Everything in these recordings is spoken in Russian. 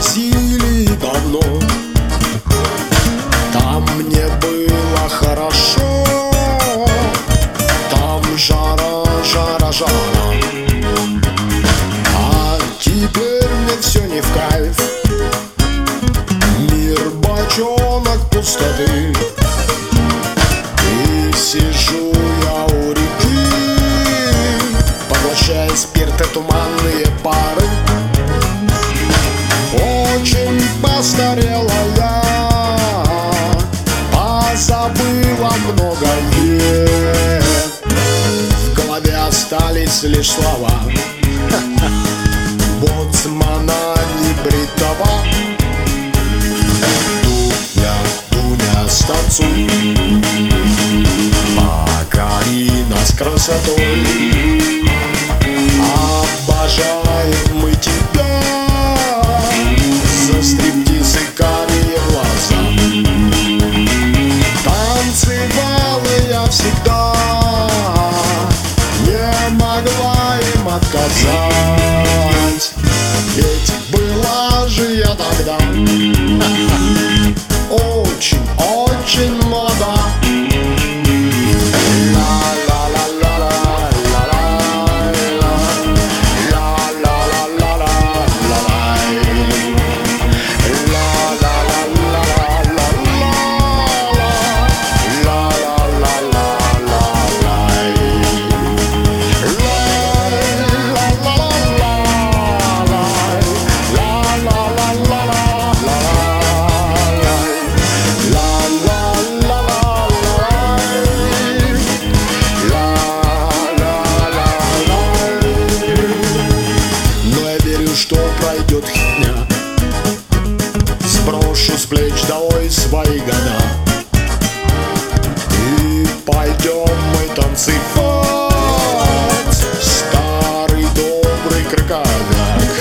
Бразилии давно. Там мне было хорошо, там жара, жара, жара. А теперь мне все не в кайф. Мир бочонок пустоты. И сижу я у реки, поглощая спирт и туманные пары. Очень постарела я, позабыла много лет. В голове остались лишь слова боцмана небритого. Дуня, Дуня, станцуй, покори нас красотой. Обожаем мы тебя за стриптиз и карие глаза. Танцевала я всегда, не могла им отказать. Ведь была же я тогда очень, очень молода. Что пройдет дня, сброшу с плеч долой свои года, и пойдем мы танцевать старый добрый крокодак.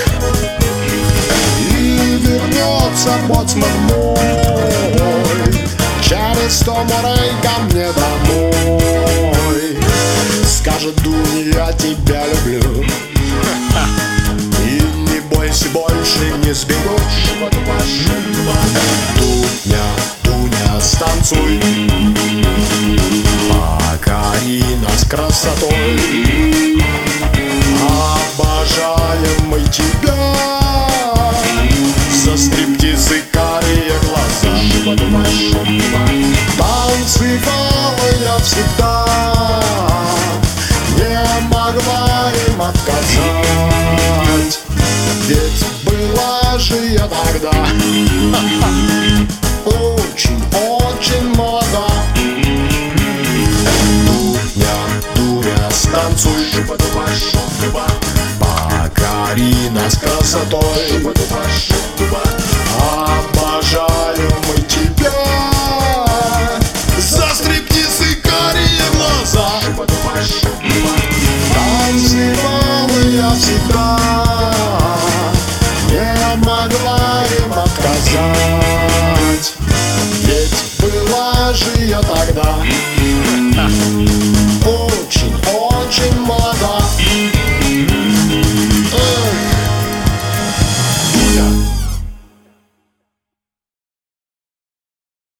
И вернется боцман мой через 100 морей ко мне домой. Скажет: Дуня, я тебя люблю, бойся, больше не сбегешь. Дуня, Дуня, станцуй, покори нас красотой. Обожаем мы тебя за стриптиз и карие глаза. Танцевала я всегда, не могла им отказать. Ведь была же я тогда очень, очень молода. Дуня, Дуня, станцуй, покори нас красотой. Обожаем мы тебя за стриптиз и карие глаза. Танцевала я всегда, не могла им отказать. Ведь была же я тогда